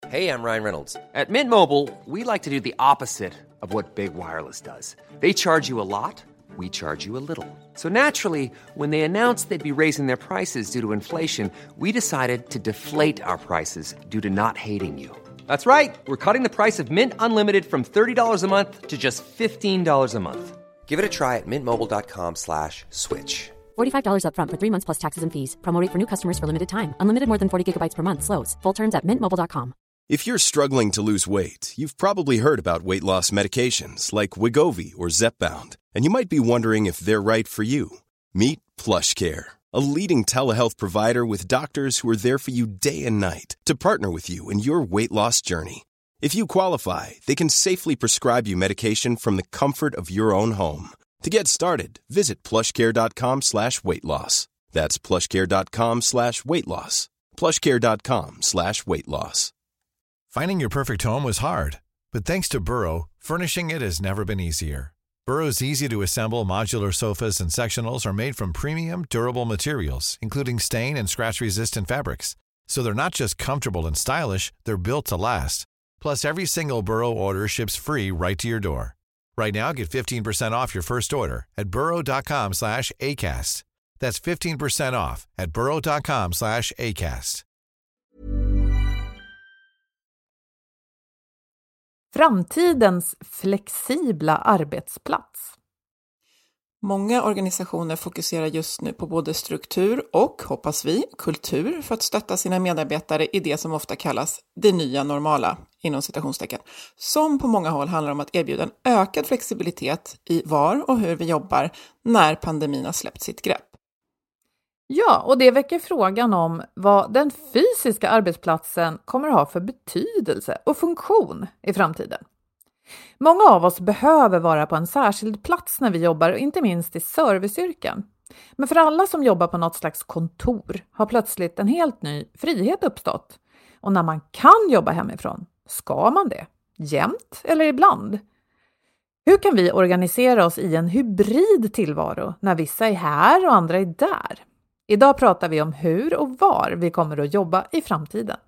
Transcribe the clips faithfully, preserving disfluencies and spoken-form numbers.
Hey, I'm Ryan Reynolds. At Mint Mobile, we like to do the opposite of what Big Wireless does. They charge you a lot, we charge you a little. So naturally, when they announced they'd be raising their prices due to inflation, we decided to deflate our prices due to not hating you. That's right. We're cutting the price of Mint Unlimited from thirty dollars a month to just fifteen dollars a month. Give it a try at mintmobile.com slash switch. forty-five dollars up front for three months plus taxes and fees. Promo rate for new customers for limited time. Unlimited more than forty gigabytes per month slows. Full terms at mint mobile dot com. If you're struggling to lose weight, you've probably heard about weight loss medications like Wegovy or Zepbound, and you might be wondering if they're right for you. Meet PlushCare, a leading telehealth provider with doctors who are there for you day and night to partner with you in your weight loss journey. If you qualify, they can safely prescribe you medication from the comfort of your own home. To get started, visit plushcare.com slash weight loss. That's plushcare.com slash weight loss. plushcare.com slash weight loss. Finding your perfect home was hard, but thanks to Burrow, furnishing it has never been easier. Burrow's easy-to-assemble modular sofas and sectionals are made from premium, durable materials, including stain and scratch-resistant fabrics. So they're not just comfortable and stylish, they're built to last. Plus, every single Burrow order ships free right to your door. Right now, get fifteen percent off your first order at burrow.com slash ACAST. That's fifteen percent off at burrow.com slash ACAST. Framtidens flexibla arbetsplats. Många organisationer fokuserar just nu på både struktur och, hoppas vi, kultur för att stötta sina medarbetare i det som ofta kallas det nya normala, inom citationstecken, som på många håll handlar om att erbjuda en ökad flexibilitet i var och hur vi jobbar när pandemin har släppt sitt grepp. Ja, och det väcker frågan om vad den fysiska arbetsplatsen kommer att ha för betydelse och funktion i framtiden. Många av oss behöver vara på en särskild plats när vi jobbar, inte minst i serviceyrken. Men för alla som jobbar på något slags kontor har plötsligt en helt ny frihet uppstått. Och när man kan jobba hemifrån, ska man det? Jämt eller ibland? Hur kan vi organisera oss i en hybrid tillvaro när vissa är här och andra är där? Idag pratar vi om hur och var vi kommer att jobba i framtiden.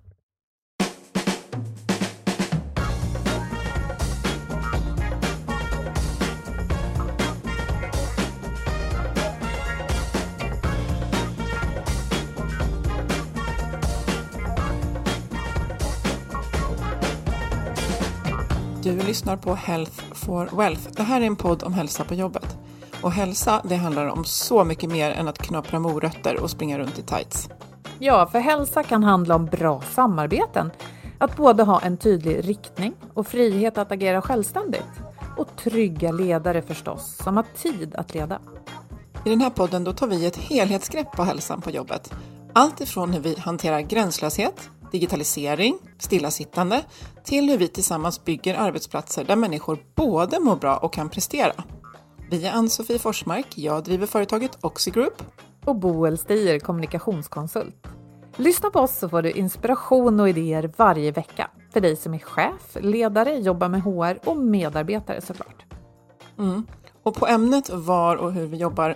Du lyssnar på Health for Wealth. Det här är en podd om hälsa på jobbet. Och hälsa, det handlar om så mycket mer än att knapra morötter och springa runt i tights. Ja, för hälsa kan handla om bra samarbeten. Att både ha en tydlig riktning och frihet att agera självständigt. Och trygga ledare förstås, som har tid att leda. I den här podden då tar vi ett helhetsgrepp på hälsan på jobbet. Allt ifrån hur vi hanterar gränslöshet, digitalisering, stillasittande, till hur vi tillsammans bygger arbetsplatser där människor både mår bra och kan prestera. Vi är Ann-Sofie Forsmark, jag driver företaget Oxigroup. Och Boel Stier, kommunikationskonsult. Lyssna på oss så får du inspiration och idéer varje vecka. För dig som är chef, ledare, jobbar med H R och medarbetare såklart. Mm. Och på ämnet var och hur vi jobbar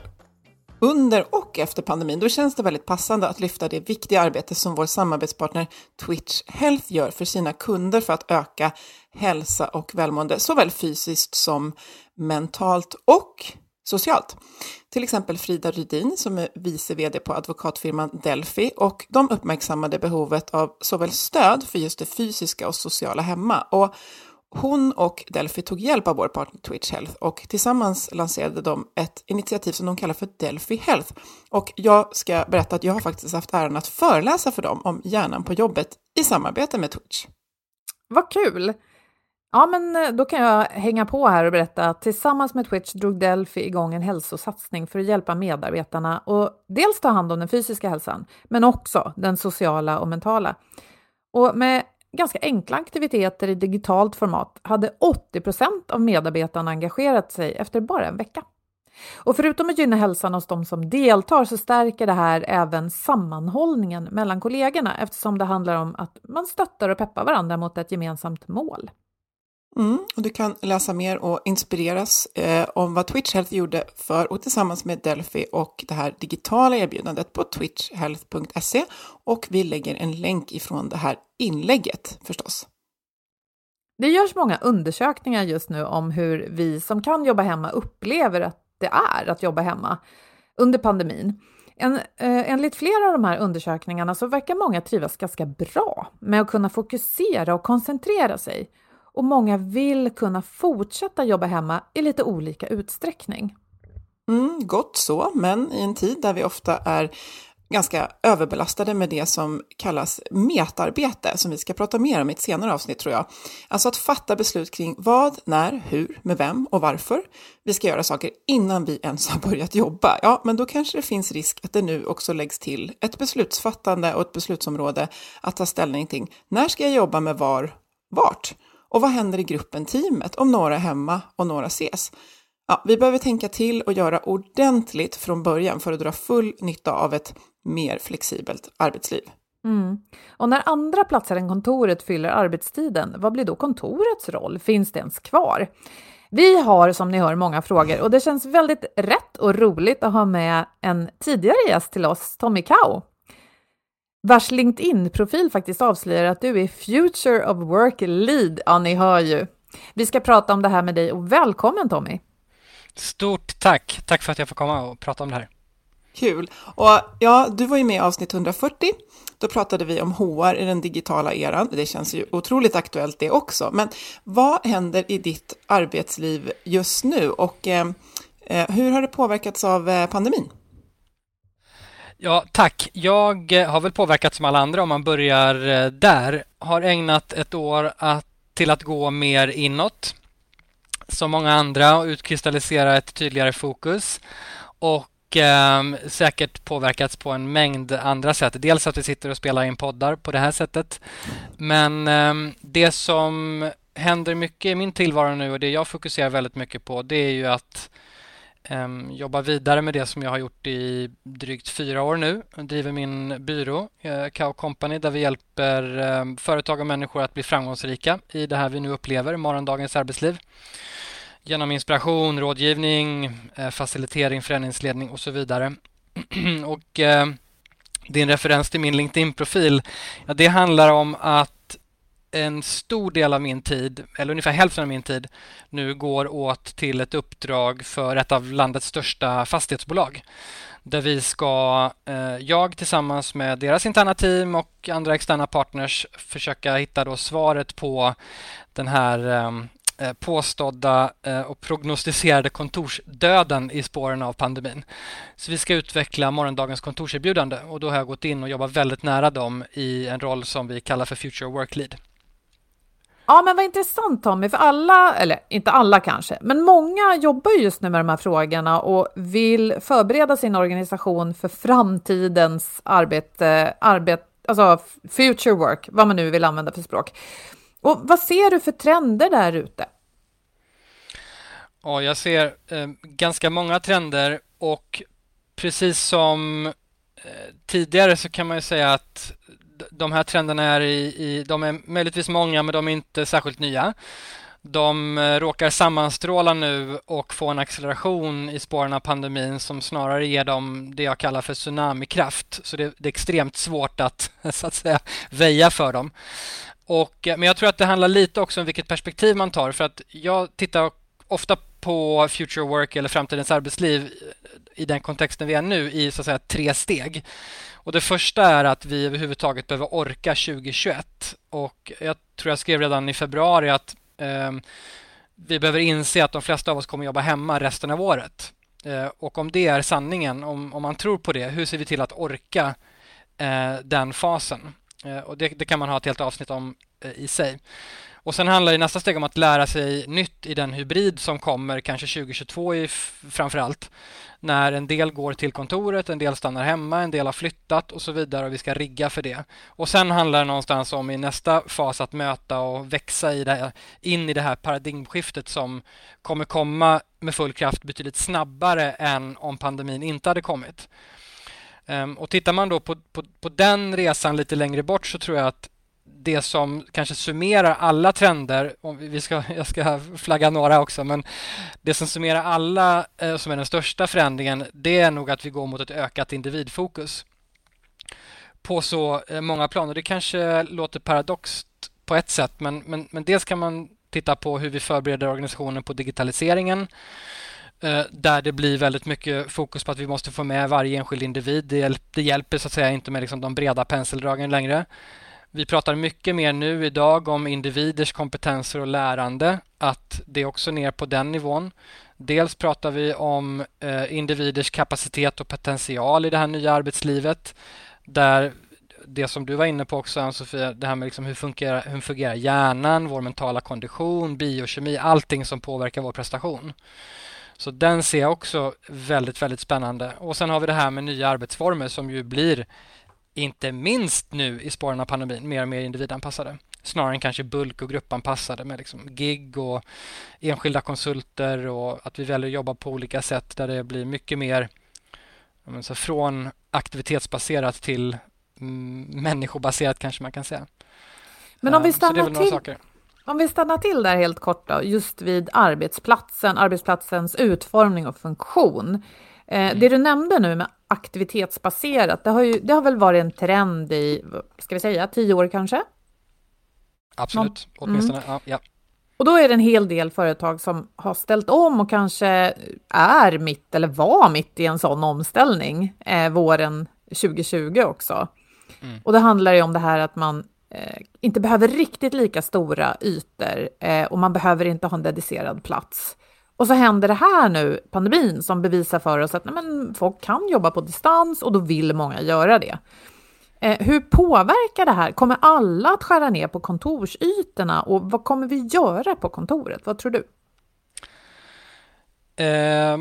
under och efter pandemin, då känns det väldigt passande att lyfta det viktiga arbete som vår samarbetspartner Twitch Health gör för sina kunder för att öka hälsa och välmående, såväl fysiskt som mentalt och socialt. Till exempel Frida Rydin som är vice vd på advokatfirman Delphi, och de uppmärksammade behovet av såväl stöd för just det fysiska och sociala hemma, och hon och Delphi tog hjälp av vår partner Twitch Health och tillsammans lanserade de ett initiativ som de kallar för Delphi Health. Och jag ska berätta att jag har faktiskt haft äran att föreläsa för dem om hjärnan på jobbet i samarbete med Twitch. Vad kul! Ja, men då kan jag hänga på här och berätta att tillsammans med Twitch drog Delphi igång en hälsosatsning för att hjälpa medarbetarna och dels ta hand om den fysiska hälsan, men också den sociala och mentala. Och med ganska enkla aktiviteter i digitalt format hade åttio procent av medarbetarna engagerat sig efter bara en vecka. Och förutom att gynna hälsan hos de som deltar så stärker det här även sammanhållningen mellan kollegorna eftersom det handlar om att man stöttar och peppar varandra mot ett gemensamt mål. Mm, och du kan läsa mer och inspireras eh, om vad Twitch Health gjorde för och tillsammans med Delphi och det här digitala erbjudandet på twitch health punkt se, och vi lägger en länk ifrån det här inlägget förstås. Det görs många undersökningar just nu om hur vi som kan jobba hemma upplever att det är att jobba hemma under pandemin. En, eh, enligt flera av de här undersökningarna så verkar många trivas ganska bra med att kunna fokusera och koncentrera sig. Och många vill kunna fortsätta jobba hemma i lite olika utsträckning. Mm, gott så, men i en tid där vi ofta är ganska överbelastade med det som kallas metarbete, som vi ska prata mer om i ett senare avsnitt tror jag. Alltså att fatta beslut kring vad, när, hur, med vem och varför vi ska göra saker innan vi ens har börjat jobba. Ja, men då kanske det finns risk att det nu också läggs till ett beslutsfattande och ett beslutsområde att ta ställning till. När ska jag jobba med var, vart? Och vad händer i gruppen, teamet, om några är hemma och några ses? Ja, vi behöver tänka till och göra ordentligt från början för att dra full nytta av ett mer flexibelt arbetsliv. Mm. Och när andra platser än kontoret fyller arbetstiden, vad blir då kontorets roll? Finns det ens kvar? Vi har som ni hör många frågor och det känns väldigt rätt och roligt att ha med en tidigare gäst till oss, Tommy Kau, vars LinkedIn-profil faktiskt avslöjar att du är Future of Work Lead. Ja, ni hör ju. Vi ska prata om det här med dig och välkommen Tommy. Stort tack. Tack för att jag får komma och prata om det här. Kul. Och ja, du var ju med i avsnitt hundrafyrtio. Då pratade vi om H R i den digitala eran. Det känns ju otroligt aktuellt det också. Men vad händer i ditt arbetsliv just nu och eh, hur har det påverkats av eh, pandemin? Ja, tack. Jag har väl påverkats som alla andra om man börjar där. Har ägnat ett år att, till att gå mer inåt som många andra och utkristallisera ett tydligare fokus. Och eh, säkert påverkats på en mängd andra sätt. Dels att vi sitter och spelar in poddar på det här sättet. Men eh, det som händer mycket i min tillvaro nu och det jag fokuserar väldigt mycket på, det är ju att Um, jobba vidare med det som jag har gjort i drygt fyra år nu. Jag driver min byrå, uh, Kau Company, där vi hjälper um, företag och människor att bli framgångsrika i det här vi nu upplever, morgondagens arbetsliv. Genom inspiration, rådgivning, uh, facilitering, förändringsledning och så vidare. och uh, din referens till min LinkedIn-profil, ja, det handlar om att en stor del av min tid, eller ungefär hälften av min tid, nu går åt till ett uppdrag för ett av landets största fastighetsbolag. Där vi ska, eh, jag tillsammans med deras interna team och andra externa partners försöka hitta då svaret på den här eh, påstådda eh, och prognostiserade kontorsdöden i spåren av pandemin. Så vi ska utveckla morgondagens kontorserbjudande och då har jag gått in och jobbat väldigt nära dem i en roll som vi kallar för Future Work Lead. Ja, men vad intressant Tommy, för alla, eller inte alla kanske, men många jobbar just nu med de här frågorna och vill förbereda sin organisation för framtidens arbete, arbete alltså future work, vad man nu vill använda för språk. Och vad ser du för trender där ute? Ja, jag ser eh, ganska många trender och precis som eh, tidigare så kan man ju säga att de här trenderna är i, i, de är möjligtvis många men de är inte särskilt nya. De eh, råkar sammanstråla nu och få en acceleration i spåren av pandemin som snarare ger dem det jag kallar för tsunamikraft. Så det, det är extremt svårt att, så att säga, väja för dem. Och, men jag tror att det handlar lite också om vilket perspektiv man tar, för att jag tittar ofta på future work eller framtidens arbetsliv i den kontexten vi är nu i så att säga tre steg. Och det första är att vi överhuvudtaget behöver orka tjugohundratjugoett, och jag tror jag skrev redan i februari att eh, vi behöver inse att de flesta av oss kommer jobba hemma resten av året. Eh, och om det är sanningen, om, om man tror på det, hur ser vi till att orka eh, den fasen? Eh, och det, det kan man ha ett helt avsnitt om eh, i sig. Och sen handlar det i nästa steg om att lära sig nytt i den hybrid som kommer kanske tjugohundratjugotvå i framförallt. När en del går till kontoret, en del stannar hemma, en del har flyttat och så vidare, och vi ska rigga för det. Och sen handlar det någonstans om i nästa fas att möta och växa i det här, in i det här paradigmskiftet som kommer komma med full kraft betydligt snabbare än om pandemin inte hade kommit. Um, och tittar man då på, på, på den resan lite längre bort, så tror jag att det som kanske summerar alla trender, om vi ska, jag ska flagga några också, men det som summerar alla eh, som är den största förändringen, det är nog att vi går mot ett ökat individfokus på så eh, många planer. Det kanske låter paradoxt på ett sätt, men, men, men dels kan man titta på hur vi förbereder organisationen på digitaliseringen, eh, där det blir väldigt mycket fokus på att vi måste få med varje enskild individ. Det, hjälp, det hjälper så att säga inte med liksom de breda penseldragen längre. Vi pratar mycket mer nu idag om individers kompetenser och lärande, att det är också ner på den nivån. Dels pratar vi om eh, individers kapacitet och potential i det här nya arbetslivet, där det som du var inne på också, Ann-Sofia, det här med liksom hur, fungerar, hur fungerar hjärnan, vår mentala kondition, biokemi, allting som påverkar vår prestation. Så den ser jag också väldigt, väldigt spännande. Och sen har vi det här med nya arbetsformer som ju blir, inte minst nu i spåren av pandemin, mer och mer individanpassade. Snarare än kanske bulk- och gruppanpassade med liksom gig och enskilda konsulter, och att vi väljer att jobba på olika sätt där det blir mycket mer så från aktivitetsbaserat till mm, människobaserat kanske man kan säga. Men om vi Um, så det är stannar väl några till, saker. om vi stannar till där helt kort då, just vid arbetsplatsen, arbetsplatsens utformning och funktion. Eh, mm. Det du nämnde nu med aktivitetsbaserat, det har, ju, det har väl varit en trend i, ska vi säga, tio år kanske? Absolut, Nå- åtminstone. Mm. Ja, ja. Och då är det en hel del företag som har ställt om och kanske är mitt eller var mitt i en sån omställning eh, våren tjugo tjugo också. Mm. Och det handlar ju om det här att man eh, inte behöver riktigt lika stora ytor eh, och man behöver inte ha en dedicerad plats. Och så händer det här nu, pandemin, som bevisar för oss att nej, men folk kan jobba på distans och då vill många göra det. Eh, hur påverkar det här? Kommer alla att skära ner på kontorsytorna och vad kommer vi göra på kontoret? Vad tror du? Eh,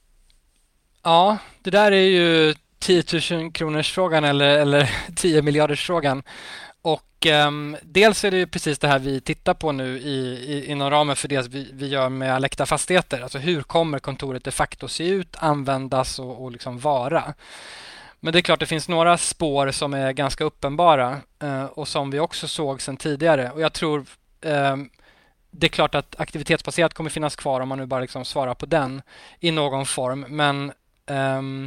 ja, det där är ju tio tusen kronors frågan eller, eller tio miljarders frågan. Och um, dels är det ju precis det här vi tittar på nu i, i, inom ramen för det vi, vi gör med Alekta Fastigheter. Alltså hur kommer kontoret de facto se ut, användas och, och liksom vara. Men det är klart det finns några spår som är ganska uppenbara uh, och som vi också såg sedan tidigare. Och jag tror uh, det är klart att aktivitetsbaserat kommer finnas kvar om man nu bara liksom svarar på den i någon form. Men um,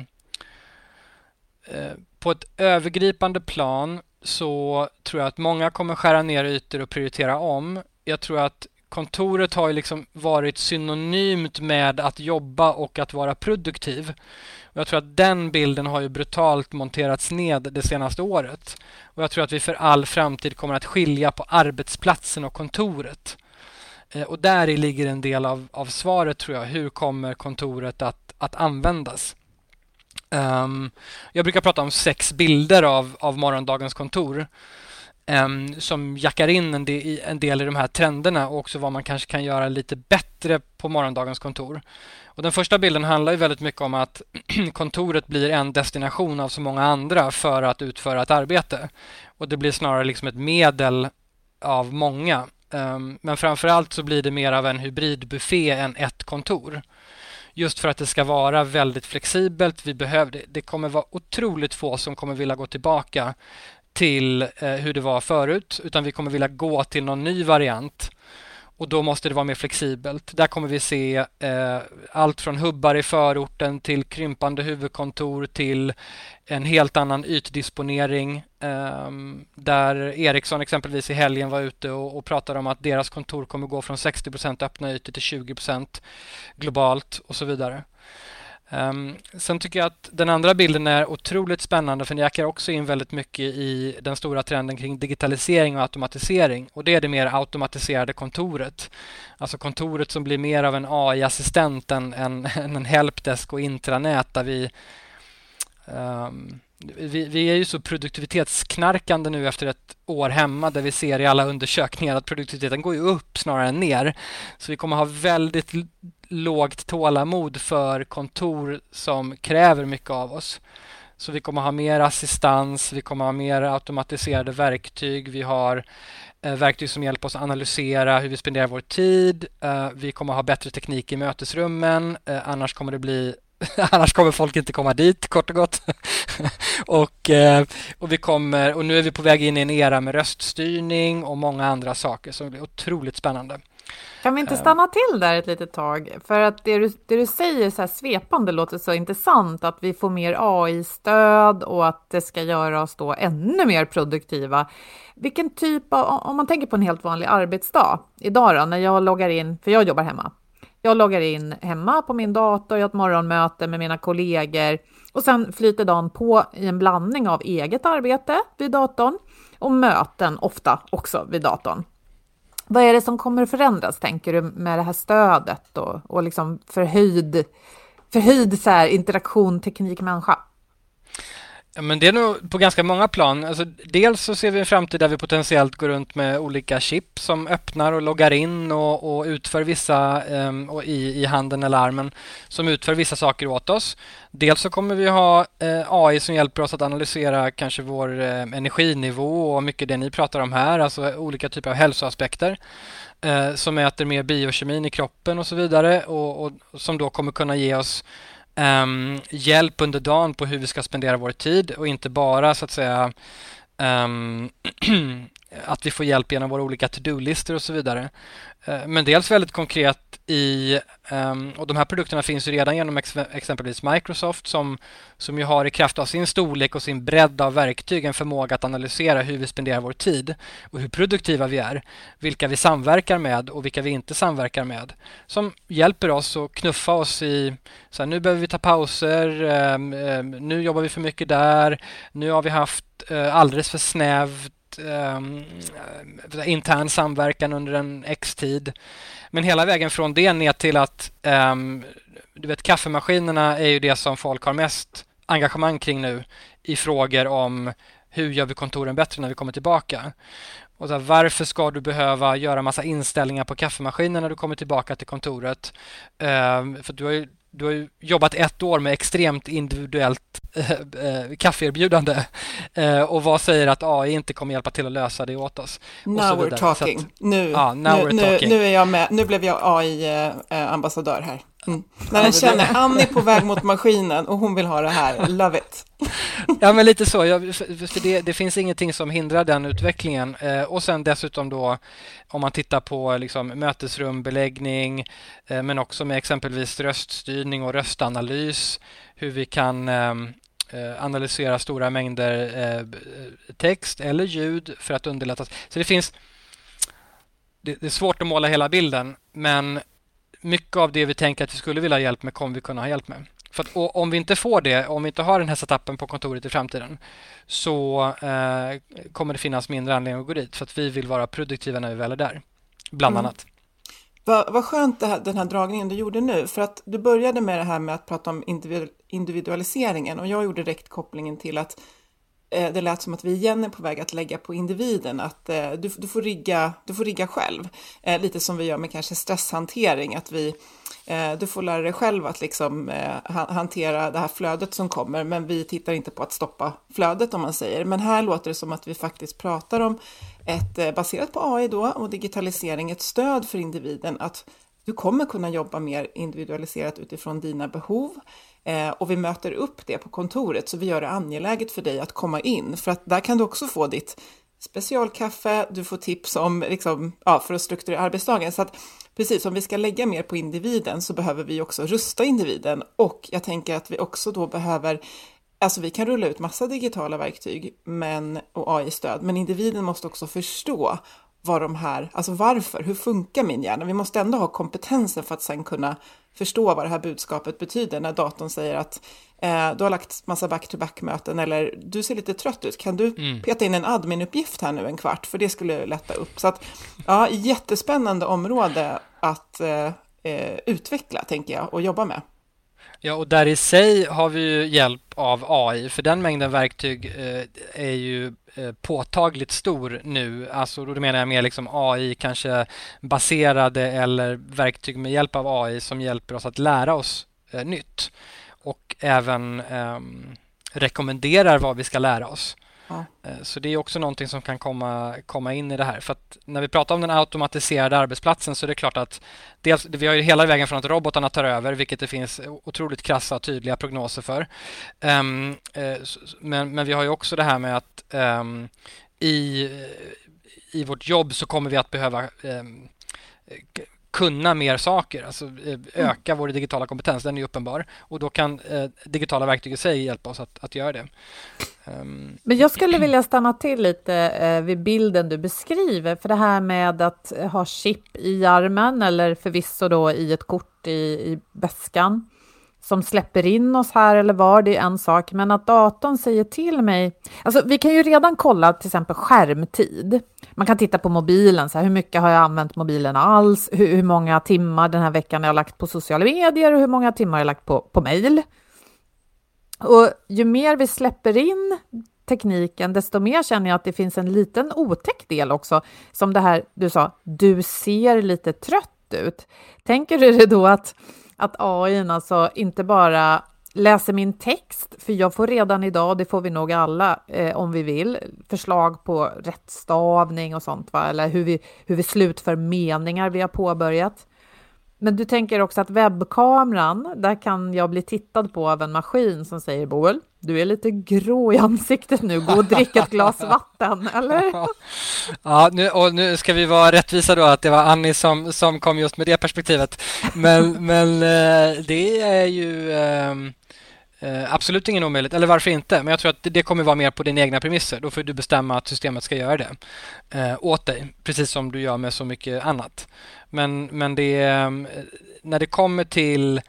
uh, på ett övergripande plan så tror jag att många kommer skära ner ytor och prioritera om. Jag tror att kontoret har ju liksom varit synonymt med att jobba och att vara produktiv. Och jag tror att den bilden har ju brutalt monterats ned det senaste året. Och jag tror att vi för all framtid kommer att skilja på arbetsplatsen och kontoret. Eh, och där i ligger en del av, av svaret tror jag. Hur kommer kontoret att, att användas? Um, jag brukar prata om sex bilder av, av morgondagens kontor um, som jackar in en del, en del i de här trenderna och också vad man kanske kan göra lite bättre på morgondagens kontor. Och den första bilden handlar ju väldigt mycket om att kontoret blir en destination av så många andra för att utföra ett arbete. Och det blir snarare liksom ett medel av många. Um, men framförallt så blir det mer av en hybridbuffé än ett kontor. Just för att det ska vara väldigt flexibelt. Vi behöver det. Det kommer vara otroligt få som kommer vilja gå tillbaka till eh, hur det var förut. Utan vi kommer vilja gå till någon ny variant. Och då måste det vara mer flexibelt. Där kommer vi se eh, allt från hubbar i förorten till krympande huvudkontor till en helt annan ytdisponering. Eh, där Ericsson exempelvis i helgen var ute och, och pratade om att deras kontor kommer gå från sextio procent öppna ytor till tjugo procent globalt och så vidare. Um, sen tycker jag att den andra bilden är otroligt spännande för den jackar också in väldigt mycket i den stora trenden kring digitalisering och automatisering. Och det är det mer automatiserade kontoret. Alltså kontoret som blir mer av en A I-assistent än, än, än en helpdesk och intranät där vi, um, vi... Vi är ju så produktivitetsknarkande nu efter ett år hemma där vi ser i alla undersökningar att produktiviteten går ju upp snarare än ner. Så vi kommer ha väldigt lågt tålamod för kontor som kräver mycket av oss. Så vi kommer ha mer assistans, vi kommer ha mer automatiserade verktyg, vi har eh, verktyg som hjälper oss att analysera hur vi spenderar vår tid, eh, vi kommer ha bättre teknik i mötesrummen, eh, annars kommer det bli Annars kommer folk inte komma dit, kort och gott. och, eh, och, vi kommer, och nu är vi på väg in i en era med röststyrning och många andra saker som blir otroligt spännande. Kan vi inte stanna till där ett litet tag? För att det du, det du säger så här svepande låter så intressant, att vi får mer A I-stöd och att det ska göra oss då ännu mer produktiva. Vilken typ av, om man tänker på en helt vanlig arbetsdag idag då, när jag loggar in, för jag jobbar hemma. Jag loggar in hemma på min dator, jag har ett morgonmöte med mina kollegor och sen flyter dagen på i en blandning av eget arbete vid datorn och möten ofta också vid datorn. Vad är det som kommer att förändras, tänker du, med det här stödet och, och liksom förhöjd, förhöjd så här, interaktion teknik-människa? Ja, men det är nog på ganska många plan. Alltså, dels så ser vi en framtid där vi potentiellt går runt med olika chip som öppnar och loggar in och, och utför vissa um, och i, i handen eller armen som utför vissa saker åt oss. Dels så kommer vi ha eh, A I som hjälper oss att analysera kanske vår eh, energinivå och mycket det ni pratar om här, alltså olika typer av hälsoaspekter eh, som mäter mer biokemin i kroppen och så vidare och, och som då kommer kunna ge oss Um, hjälp under dagen på hur vi ska spendera vår tid och inte bara så att säga um, att vi får hjälp genom våra olika to-do-listor och så vidare. Uh, men dels väldigt konkret i, um, och de här produkterna finns ju redan genom ex- exempelvis Microsoft som, som ju har i kraft av sin storlek och sin bredd av verktyg en förmåga att analysera hur vi spenderar vår tid och hur produktiva vi är, vilka vi samverkar med och vilka vi inte samverkar med, som hjälper oss att knuffa oss i så här, nu behöver vi ta pauser, um, um, nu jobbar vi för mycket där, nu har vi haft uh, alldeles för snävt Um, intern samverkan under en X-tid. Men hela vägen från det ner till att um, du vet, kaffemaskinerna är ju det som folk har mest engagemang kring nu i frågor om hur gör vi kontoren bättre när vi kommer tillbaka. Och så här, varför ska du behöva göra massa inställningar på kaffemaskinen när du kommer tillbaka till kontoret? Um, för du har ju Du har ju jobbat ett år med extremt individuellt äh, äh, kaffeerbjudande äh, och vad säger att A I inte kommer hjälpa till att lösa det åt oss? Now we're talking. Att, nu, ja, now nu, we're nu, talking. Nu, är jag med, nu blev jag A I-ambassadör här. Mm. När den känner Annie på väg mot maskinen och hon vill ha det här, love it. Ja, men lite så. Jag, för, för det, det finns ingenting som hindrar den utvecklingen. Eh, och sen dessutom då, om man tittar på liksom, mötesrumbeläggning, eh, men också med exempelvis röststyrning och röstanalys, hur vi kan eh, analysera stora mängder eh, text eller ljud för att underlätta. Så det finns, det, det är svårt att måla hela bilden, men mycket av det vi tänker att vi skulle vilja ha hjälp med kommer vi kunna ha hjälp med. För att, och om vi inte får det, om vi inte har den här setupen på kontoret i framtiden, så eh, kommer det finnas mindre anledning att gå dit för att vi vill vara produktiva när vi väl är där, bland mm. annat. Vad, vad skönt det här, den här dragningen du gjorde nu, för att du började med det här med att prata om individu- individualiseringen och jag gjorde direkt kopplingen till att eh, det lät som att vi igen är på väg att lägga på individen, att eh, du, du, får rigga, du får rigga själv, eh, lite som vi gör med kanske stresshantering, att vi du får lära dig själv att liksom, eh, hantera det här flödet som kommer, men vi tittar inte på att stoppa flödet om man säger. Men här låter det som att vi faktiskt pratar om ett, eh, baserat på A I då och digitalisering, ett stöd för individen att du kommer kunna jobba mer individualiserat utifrån dina behov eh, och vi möter upp det på kontoret så vi gör det angeläget för dig att komma in, för att där kan du också få ditt specialkaffe, du får tips om liksom, ja, för att strukturera arbetsdagen. Så att precis, om vi ska lägga mer på individen så behöver vi också rusta individen, och jag tänker att vi också då behöver, alltså vi kan rulla ut massa digitala verktyg men, och A I-stöd, men individen måste också förstå vad de här, alltså varför, hur funkar min hjärna? Vi måste ändå ha kompetensen för att sen kunna förstå vad det här budskapet betyder när datorn säger att eh, du har lagt massa back-to-back-möten eller du ser lite trött ut. Kan du mm. peta in en admin-uppgift här nu en kvart? För det skulle lätta upp. Så att, ja, jättespännande område att eh, utveckla, tänker jag, och jobba med. Ja, och där i sig har vi ju hjälp av A I, för den mängden verktyg eh, är ju eh, påtagligt stor nu. Alltså då menar jag mer liksom A I kanske baserade eller verktyg med hjälp av A I som hjälper oss att lära oss eh, nytt och även eh, rekommenderar vad vi ska lära oss. Ja. Så det är också någonting som kan komma, komma in i det här. För att när vi pratar om den automatiserade arbetsplatsen så är det klart att dels, vi har ju hela vägen från att robotarna tar över, vilket det finns otroligt krassa och tydliga prognoser för. Um, uh, men, men vi har ju också det här med att um, i, i vårt jobb så kommer vi att behöva um, kunna mer saker, alltså öka mm. vår digitala kompetens, den är uppenbar. Och då kan eh, digitala verktyg i sig hjälpa oss att, att göra det. Um. Men jag skulle vilja stanna till lite eh, vid bilden du beskriver, för det här med att ha chip i armen eller förvisso då i ett kort i, i väskan som släpper in oss här eller var, det är en sak. Men att datorn säger till mig... Alltså vi kan ju redan kolla till exempel skärmtid. Man kan titta på mobilen, så här, hur mycket har jag använt mobilen alls? Hur, hur många timmar den här veckan har jag lagt på sociala medier och hur många timmar har jag lagt på, på mejl? Och ju mer vi släpper in tekniken, desto mer känner jag att det finns en liten otäck del också. Som det här du sa, du ser lite trött ut. Tänker du då att... Att A I alltså inte bara läser min text, för jag får redan idag, det får vi nog alla eh, om vi vill, förslag på rättstavning och sånt, va? Eller hur vi, hur vi slutför meningar vi har påbörjat. Men du tänker också att webbkameran, där kan jag bli tittad på av en maskin som säger Boel, du är lite grå i ansiktet nu, gå och drick ett glas vatten, eller? Ja, nu, och nu ska vi vara rättvisa då att det var Annie som, som kom just med det perspektivet. Men, men det är ju eh, absolut ingen omöjligt, eller varför inte? Men jag tror att det, det kommer vara mer på dina egna premisser. Då får du bestämma att systemet ska göra det eh, åt dig, precis som du gör med så mycket annat. Men, men det, när det kommer till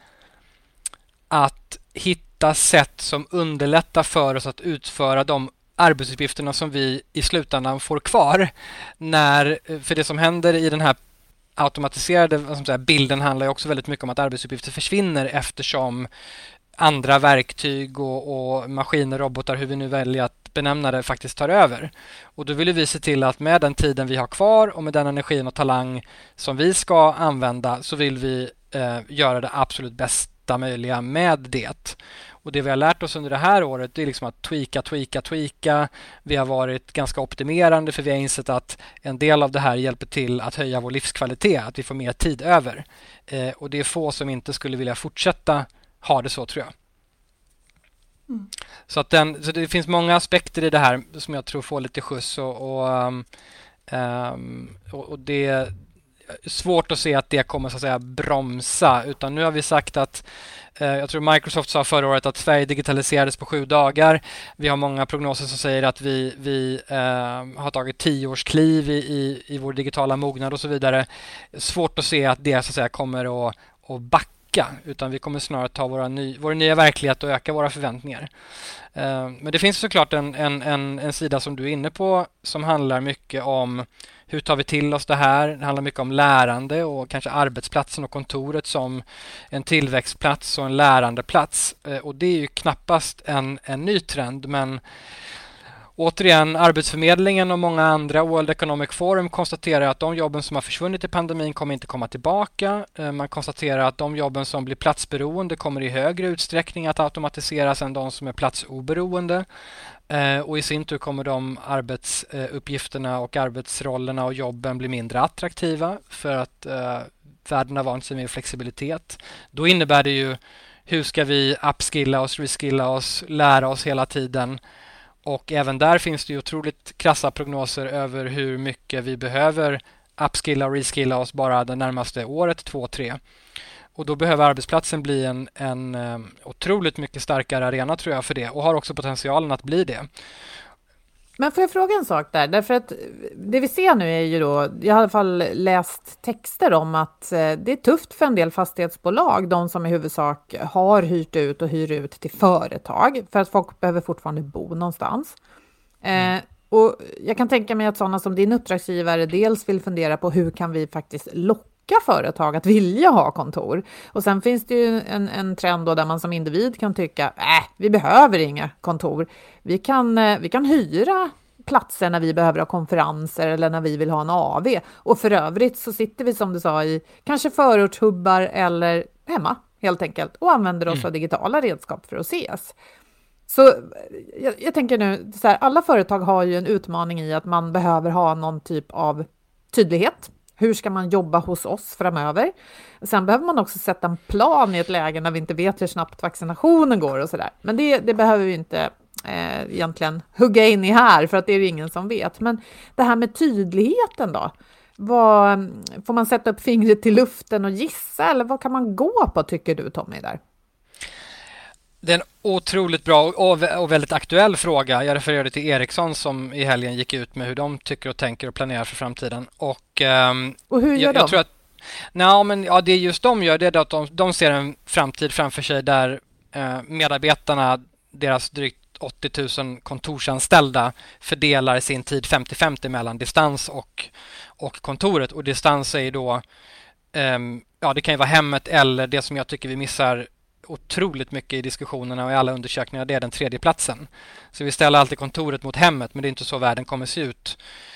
att hitta sätt som underlättar för oss att utföra de arbetsuppgifterna som vi i slutändan får kvar. När, för det som händer i den här automatiserade vad ska man säga, bilden handlar ju också väldigt mycket om att arbetsuppgifter försvinner eftersom andra verktyg och, och maskiner, robotar, hur vi nu väljer att benämna det, faktiskt tar över. Och då vill vi se till att med den tiden vi har kvar och med den energin och talang som vi ska använda så vill vi eh, göra det absolut bästa möjliga med det. Och det vi har lärt oss under det här året det är liksom att tweaka, tweaka, tweaka. Vi har varit ganska optimerande för vi har insett att en del av det här hjälper till att höja vår livskvalitet, att vi får mer tid över. Eh, och det är få som inte skulle vilja fortsätta ha det så, tror jag. Mm. Så, att den, så det finns många aspekter i det här som jag tror får lite skjuts och, och, um, och, och det är svårt att se att det kommer så att säga bromsa, utan nu har vi sagt att uh, jag tror Microsoft sa förra året att Sverige digitaliserades på sju dagar. Vi har många prognoser som säger att vi, vi uh, har tagit tio års kliv i, i, i vår digitala mognad och så vidare. Svårt att se att det så att säga kommer att, att backa, utan vi kommer snarare ta våra ny, vår nya verklighet och öka våra förväntningar. Uh, men det finns såklart en, en, en, en sida som du är inne på som handlar mycket om hur tar vi till oss det här. Det handlar mycket om lärande och kanske arbetsplatsen och kontoret som en tillväxtplats och en lärandeplats. Uh, och det är ju knappast en, en ny trend, men återigen, Arbetsförmedlingen och många andra, World Economic Forum, konstaterar att de jobben som har försvunnit i pandemin kommer inte komma tillbaka. Man konstaterar att de jobben som blir platsberoende kommer i högre utsträckning att automatiseras än de som är platsoberoende. Och i sin tur kommer de arbetsuppgifterna och arbetsrollerna och jobben bli mindre attraktiva för att världen har vant sig med flexibilitet. Då innebär det ju hur ska vi upskilla oss, reskilla oss, lära oss hela tiden. Och även där finns det ju otroligt krassa prognoser över hur mycket vi behöver upskilla och reskilla oss bara det närmaste året, två, tre. Och då behöver arbetsplatsen bli en, en um, otroligt mycket starkare arena tror jag för det och har också potentialen att bli det. Men får jag fråga en sak där? Därför att det vi ser nu är ju då, jag har i alla fall läst texter om att eh, det är tufft för en del fastighetsbolag, de som i huvudsak har hyrt ut och hyr ut till företag, för att folk behöver fortfarande bo någonstans. Mm. Eh, och jag kan tänka mig att sådana som din uppdragsgivare dels vill fundera på hur kan vi faktiskt locka företag att vilja ha kontor. Och sen finns det ju en, en trend då där man som individ kan tycka äh, vi behöver inga kontor. Vi kan, vi kan hyra platser när vi behöver ha konferenser eller när vi vill ha en A V. Och för övrigt så sitter vi som du sa i kanske förortshubbar eller hemma helt enkelt och använder oss mm. av digitala redskap för att ses. Så jag, jag tänker nu, så här, alla företag har ju en utmaning i att man behöver ha någon typ av tydlighet. Hur ska man jobba hos oss framöver? Sen behöver man också sätta en plan i ett läge när vi inte vet hur snabbt vaccinationen går och sådär. Men det, det behöver vi inte eh, egentligen hugga in i här, för att det är det ingen som vet. Men det här med tydligheten då? Vad, får man sätta upp fingret till luften och gissa, eller vad kan man gå på, tycker du, Tommy, där? Det är en otroligt bra och väldigt aktuell fråga. Jag refererade till Ericsson som i helgen gick ut med hur de tycker och tänker och planerar för framtiden. Och, um, och hur gör jag, de? Jag tror att, nej, men, ja, det just de gör, det är att de, de ser en framtid framför sig där eh, medarbetarna, deras drygt åttio tusen kontorsanställda, fördelar sin tid femtio femtio mellan distans och, och kontoret. Och distans är då, um, ja, det kan ju vara hemmet, eller det som jag tycker vi missar otroligt mycket i diskussionerna och i alla undersökningar, det är den tredje platsen. Så vi ställer alltid kontoret mot hemmet, men det är inte så världen kommer se ut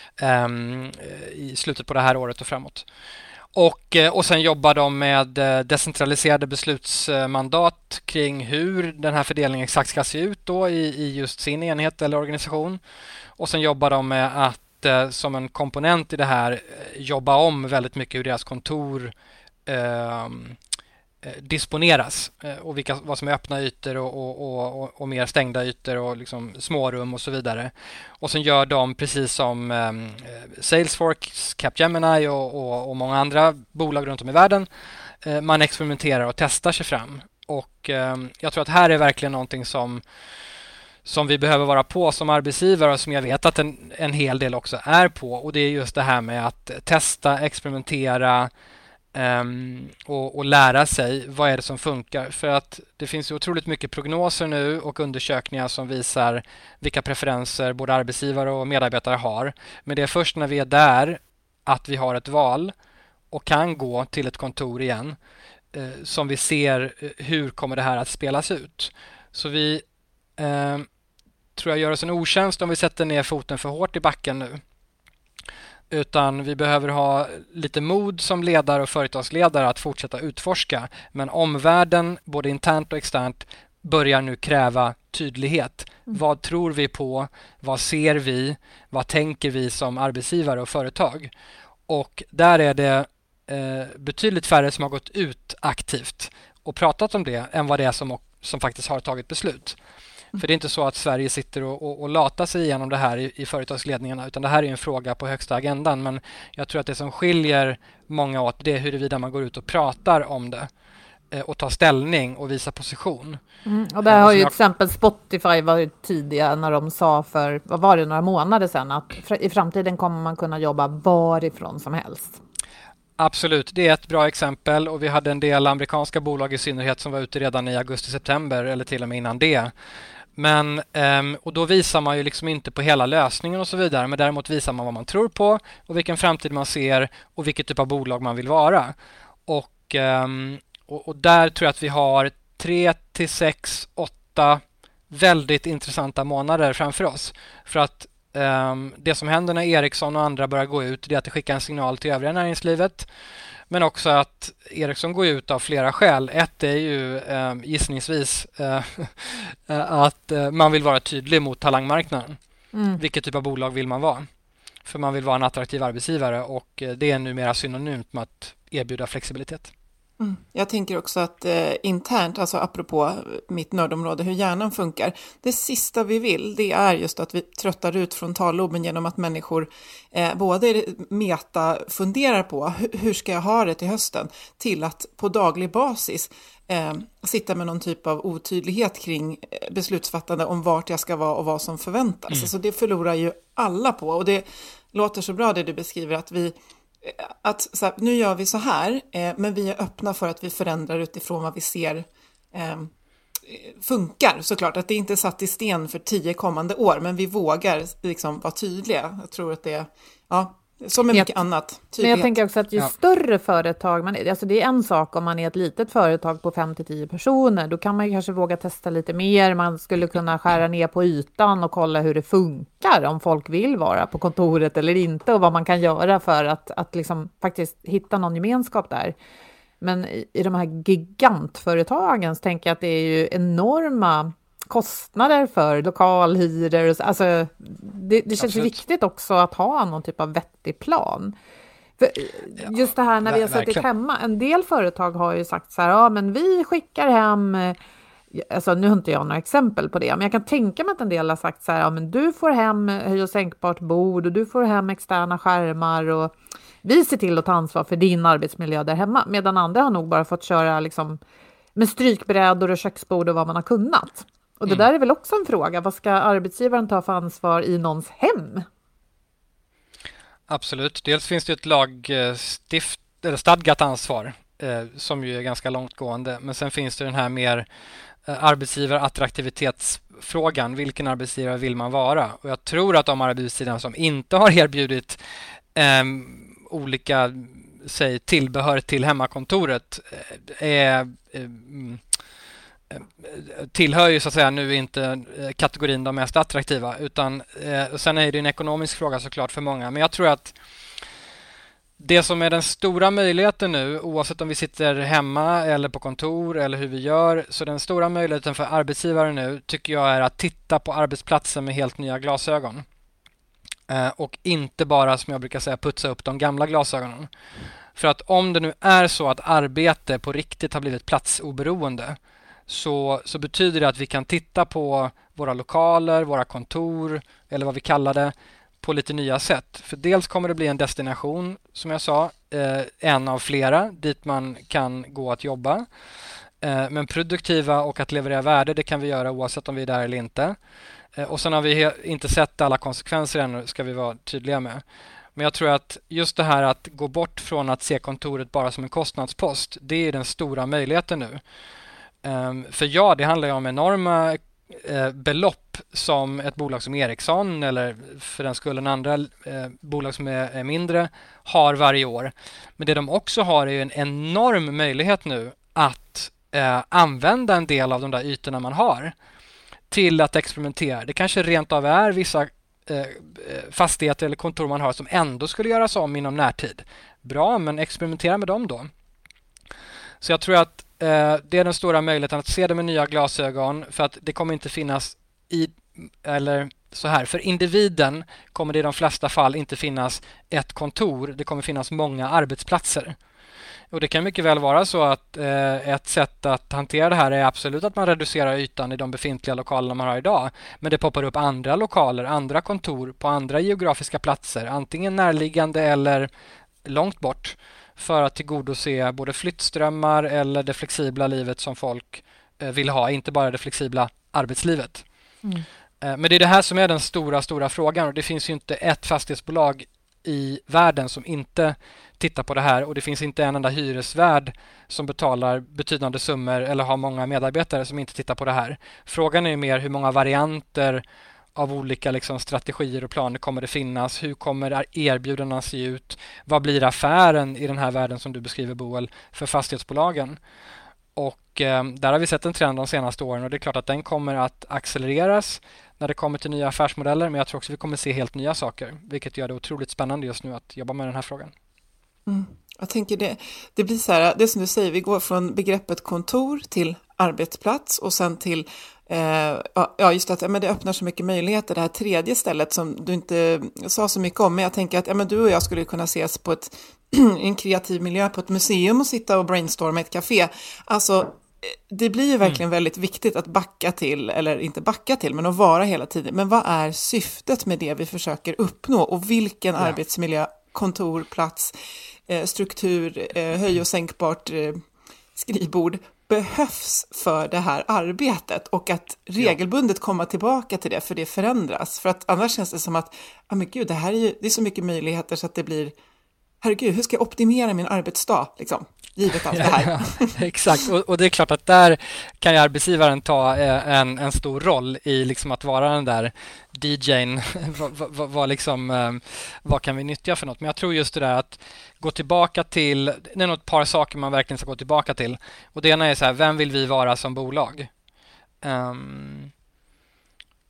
um, i slutet på det här året och framåt. Och, och sen jobbar de med decentraliserade beslutsmandat kring hur den här fördelningen exakt ska se ut då i, i just sin enhet eller organisation. Och sen jobbar de med att som en komponent i det här jobba om väldigt mycket hur deras kontor um, disponeras och vilka, vad som är öppna ytor och, och, och, och mer stängda ytor och liksom smårum och så vidare. Och sen gör de precis som um, Salesforce, Capgemini och, och, och många andra bolag runt om i världen. Uh, man experimenterar och testar sig fram. Och um, jag tror att här är verkligen någonting som som vi behöver vara på som arbetsgivare och som jag vet att en, en hel del också är på. Och det är just det här med att testa, experimentera, Um, och, och lära sig vad är det som funkar, för att det finns ju otroligt mycket prognoser nu och undersökningar som visar vilka preferenser både arbetsgivare och medarbetare har, men det är först när vi är där att vi har ett val och kan gå till ett kontor igen uh, som vi ser uh, hur kommer det här att spelas ut. Så vi uh, tror jag gör oss en otjänst om vi sätter ner foten för hårt i backen nu. Utan vi behöver ha lite mod som ledare och företagsledare att fortsätta utforska. Men omvärlden, både internt och externt, börjar nu kräva tydlighet. Mm. Vad tror vi på? Vad ser vi? Vad tänker vi som arbetsgivare och företag? Och där är det eh, betydligt färre som har gått ut aktivt och pratat om det än vad det är som, som faktiskt har tagit beslut. För det är inte så att Sverige sitter och, och, och latar sig igenom det här i, i företagsledningarna, utan det här är en fråga på högsta agendan. Men jag tror att det som skiljer många åt, det är huruvida man går ut och pratar om det eh, och tar ställning och visar position. Mm, och där har ju jag... till exempel Spotify varit tidiga när de sa för, vad var det, några månader sedan, att i framtiden kommer man kunna jobba varifrån som helst. Absolut, det är ett bra exempel, och vi hade en del amerikanska bolag i synnerhet som var ute redan i augusti-september eller till och med innan det. Men, um, och då visar man ju liksom inte på hela lösningen och så vidare, men däremot visar man vad man tror på och vilken framtid man ser och vilket typ av bolag man vill vara. Och, um, och, och där tror jag att vi har tre till sex, åtta väldigt intressanta månader framför oss. För att um, det som händer när Ericsson och andra börjar gå ut, det är att det skickar en signal till övriga näringslivet. Men också att Ericsson går ut av flera skäl. Ett är ju eh, gissningsvis eh, att eh, man vill vara tydlig mot talangmarknaden. Mm. Vilket typ av bolag vill man vara? För man vill vara en attraktiv arbetsgivare, och eh, det är numera synonymt med att erbjuda flexibilitet. Mm. Jag tänker också att eh, internt, alltså apropå mitt nördområde, hur hjärnan funkar, det sista vi vill, det är just att vi tröttar ut frontalloben genom att människor eh, både meta funderar på hur, hur ska jag ha det till hösten, till att på daglig basis eh, sitta med någon typ av otydlighet kring beslutsfattande om vart jag ska vara och vad som förväntas. Mm. Alltså det förlorar ju alla på, och det låter så bra det du beskriver, att vi att så här, nu gör vi så här, eh, men vi är öppna för att vi förändrar utifrån vad vi ser eh, funkar, såklart. Att det inte är satt i sten för tio kommande år, men vi vågar liksom vara tydliga. Jag tror att det är, ja, som med mycket jag, annat. Tydlighet. Men jag tänker också att ju ja. större företag man är, alltså det är en sak om man är ett litet företag på fem till tio personer, då kan man ju kanske våga testa lite mer. Man skulle kunna skära ner på ytan och kolla hur det funkar, om folk vill vara på kontoret eller inte, och vad man kan göra för att, att liksom faktiskt hitta någon gemenskap där. Men i, i de här gigantföretagen så tänker jag att det är ju enorma kostnader för lokalhyror. Alltså, det, det känns ju viktigt också att ha någon typ av vettig plan. För just det här när vi har suttit hemma, en del företag har ju sagt så här, ja men vi skickar hem, alltså nu har inte jag några exempel på det, men jag kan tänka mig att en del har sagt så här, ja men du får hem höj- och sänkbart bord och du får hem externa skärmar och vi ser till att ta ansvar för din arbetsmiljö där hemma, medan andra har nog bara fått köra liksom med strykbrädor och köksbord och vad man har kunnat. Och det mm. där är väl också en fråga, vad ska arbetsgivaren ta för ansvar i någons hem? Absolut. Dels finns det ett lagstift, eller stadgat ansvar eh, som ju är ganska långtgående. Men sen finns det den här mer eh, arbetsgivarattraktivitetsfrågan. Vilken arbetsgivare vill man vara? Och jag tror att de arbetsgivare som inte har erbjudit eh, olika säg, tillbehör till hemmakontoret eh, är... Eh, tillhör ju så att säga nu inte kategorin de mest attraktiva, utan eh, sen är det en ekonomisk fråga såklart för många, men jag tror att det som är den stora möjligheten nu, oavsett om vi sitter hemma eller på kontor eller hur vi gör, så den stora möjligheten för arbetsgivare nu tycker jag är att titta på arbetsplatsen med helt nya glasögon eh, och inte bara, som jag brukar säga, putsa upp de gamla glasögonen. För att om det nu är så att arbete på riktigt har blivit platsoberoende, Så, så betyder det att vi kan titta på våra lokaler, våra kontor eller vad vi kallar det på lite nya sätt. För dels kommer det bli en destination, som jag sa, eh, en av flera dit man kan gå att jobba. Eh, men produktiva och att leverera värde, det kan vi göra oavsett om vi är där eller inte. Eh, och sen har vi he- inte sett alla konsekvenser ännu, ska vi vara tydliga med. Men jag tror att just det här att gå bort från att se kontoret bara som en kostnadspost, det är den stora möjligheten nu. Um, för ja, det handlar ju om enorma uh, belopp som ett bolag som Ericsson eller för den skullen andra uh, bolag som är, är mindre har varje år. Men det de också har är ju en enorm möjlighet nu att uh, använda en del av de där ytorna man har till att experimentera. Det kanske rent av är vissa uh, fastigheter eller kontor man har som ändå skulle göras om inom närtid. Bra, men experimentera med dem då. Så jag tror att det är den stora möjligheten att se det med nya glasögon, för att det kommer inte finnas i, eller så här, för individen kommer det i de flesta fall inte finnas ett kontor, det kommer finnas många arbetsplatser. Och det kan mycket väl vara så att eh, ett sätt att hantera det här är absolut att man reducerar ytan i de befintliga lokalerna man har idag, men det poppar upp andra lokaler, andra kontor på andra geografiska platser, antingen närliggande eller långt bort, för att tillgodose både flyttströmmar eller det flexibla livet som folk eh, vill ha, inte bara det flexibla arbetslivet. Mm. Eh, men det är det här som är den stora, stora frågan, och det finns ju inte ett fastighetsbolag i världen som inte tittar på det här, och det finns inte en enda hyresvärd som betalar betydande summor eller har många medarbetare som inte tittar på det här. Frågan är mer hur många varianter av olika liksom, strategier och planer kommer det finnas? Hur kommer erbjudandena se ut? Vad blir affären i den här världen som du beskriver, Boel, för fastighetsbolagen? Och eh, där har vi sett en trend de senaste åren, och det är klart att den kommer att accelereras när det kommer till nya affärsmodeller, men jag tror också att vi kommer se helt nya saker, vilket gör det otroligt spännande just nu att jobba med den här frågan. Mm. Jag tänker det, det blir så här, det som du säger, vi går från begreppet kontor till arbetsplats och sen till Eh, ja, just att ja, men det öppnar så mycket möjligheter. Det här tredje stället som du inte sa så mycket om, men jag tänker att ja, men du och jag skulle kunna ses på ett, en kreativ miljö på ett museum och sitta och brainstorma i ett café. Alltså, det blir ju verkligen mm. väldigt viktigt att backa till, eller inte backa till, men att vara hela tiden. Men vad är syftet med det vi försöker uppnå, och vilken ja. arbetsmiljö, kontor, plats, eh, struktur, eh, höj- och sänkbart eh, skrivbord behövs för det här arbetet, och att regelbundet komma tillbaka till det, för det förändras. För att annars känns det som att ah, men gud, det här är ju, det är så mycket möjligheter så att det blir, herregud, hur ska jag optimera min arbetsdag liksom, givet allt det här. Ja, ja, exakt, och, och det är klart att där kan ju arbetsgivaren ta en, en stor roll i liksom att vara den där D J:n, vad, vad, vad, liksom, vad kan vi nyttja för något. Men jag tror just det där att gå tillbaka till, det är nog ett par saker man verkligen ska gå tillbaka till, och det ena är så här, vem vill vi vara som bolag? Um,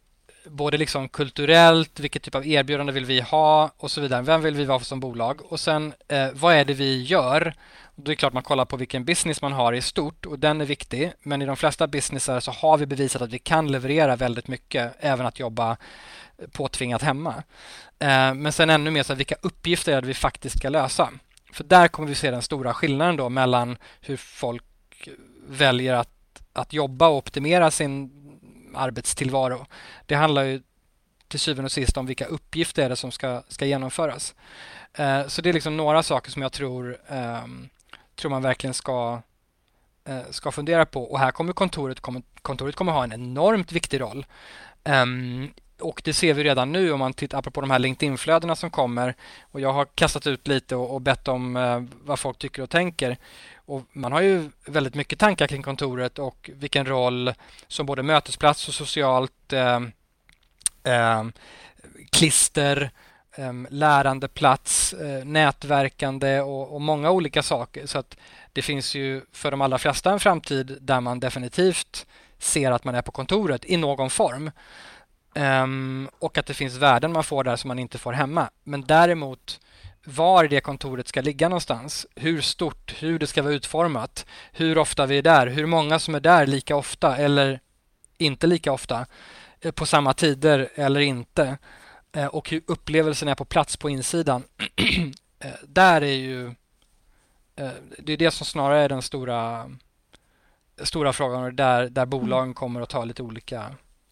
både liksom kulturellt, vilket typ av erbjudande vill vi ha och så vidare. Vem vill vi vara som bolag? Och sen eh, vad är det vi gör? Då är det klart man kollar på vilken business man har i stort och den är viktig. Men i de flesta businesser så har vi bevisat att vi kan leverera väldigt mycket, även att jobba påtvingat hemma. Eh, men sen ännu mer så här, vilka uppgifter är det vi faktiskt ska lösa? För där kommer vi se den stora skillnaden då mellan hur folk väljer att, att jobba och optimera sin arbetstillvaro. Det handlar ju till syvende och sist om vilka uppgifter är det som ska, ska genomföras. Eh, så det är liksom några saker som jag tror, eh, tror man verkligen ska, eh, ska fundera på. Och här kommer kontoret, kommer, kontoret kommer ha en enormt viktig roll. Eh, och det ser vi redan nu om man tittar apropå de här LinkedIn-flödena som kommer. Och jag har kastat ut lite och, och bett om eh, vad folk tycker och tänker. Och man har ju väldigt mycket tankar kring kontoret och vilken roll som både mötesplats och socialt eh, eh, klister, eh, lärandeplats, eh, nätverkande och, och många olika saker. Så att det finns ju för de allra flesta en framtid där man definitivt ser att man är på kontoret i någon form. Um, och att det finns värden man får där som man inte får hemma. Men däremot var det kontoret ska ligga någonstans, hur stort, hur det ska vara utformat, hur ofta vi är där, hur många som är där lika ofta eller inte lika ofta, på samma tider eller inte, och hur upplevelsen är på plats på insidan. Där är ju det är det som snarare är den stora stora frågan, och där, där bolagen kommer att ta lite olika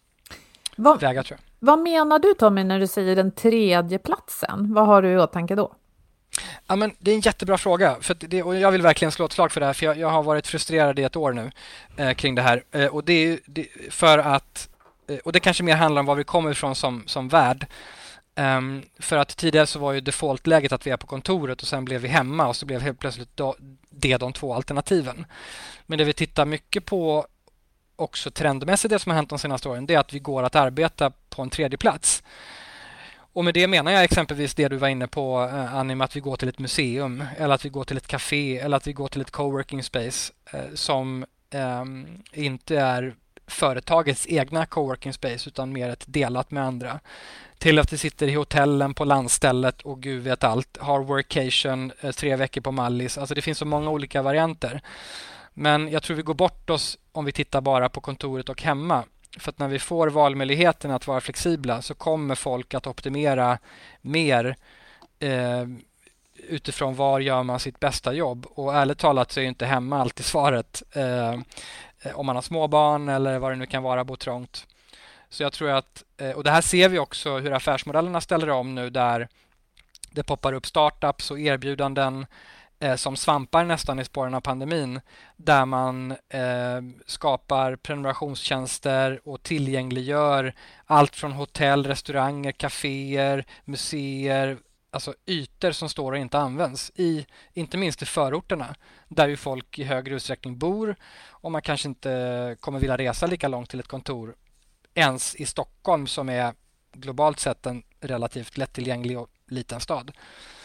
vad, vägar, tror jag. Vad menar du, Tommy, när du säger den tredje platsen? Vad har du i åtanke då? Ja, men det är en jättebra fråga. För det, och jag vill verkligen slå ett slag för det här. För jag, jag har varit frustrerad i ett år nu eh, kring det här. Eh, och det är det, för att eh, och det kanske mer handlar om var vi kommer ifrån som, som värld. Um, för att tidigare så var ju defaultläget att vi är på kontoret och sen blev vi hemma, och så blev helt plötsligt då, det de två alternativen. Men det vi tittar mycket på också trendmässigt, det som har hänt de senaste åren, det är att vi går att arbeta på en tredje plats. Och med det menar jag exempelvis det du var inne på, eh, Annie, med att vi går till ett museum, eller att vi går till ett café, eller att vi går till ett coworking space eh, som eh, inte är företagets egna coworking space utan mer ett delat med andra. Till att vi sitter i hotellen på landstället och gud vet allt, har workation eh, tre veckor på Mallis. Alltså det finns så många olika varianter. Men jag tror vi går bort oss om vi tittar bara på kontoret och hemma. För att när vi får valmöjligheten att vara flexibla så kommer folk att optimera mer eh, utifrån var gör man sitt bästa jobb. Och ärligt talat så är ju inte hemma alltid svaret. Eh, om man har småbarn eller vad det nu kan vara, bo trångt. Så jag tror att, och det här ser vi också hur affärsmodellerna ställer om nu, där det poppar upp startups och erbjudanden eh, som svampar nästan i spåren av pandemin, där man eh, skapar prenumerationstjänster och tillgängliggör allt från hotell, restauranger, kaféer, museer, alltså ytor som står och inte används, i, inte minst i förorterna, där ju folk i högre utsträckning bor, och man kanske inte kommer vilja resa lika långt till ett kontor ens i Stockholm, som är globalt sett en relativt lättillgänglig och liten stad.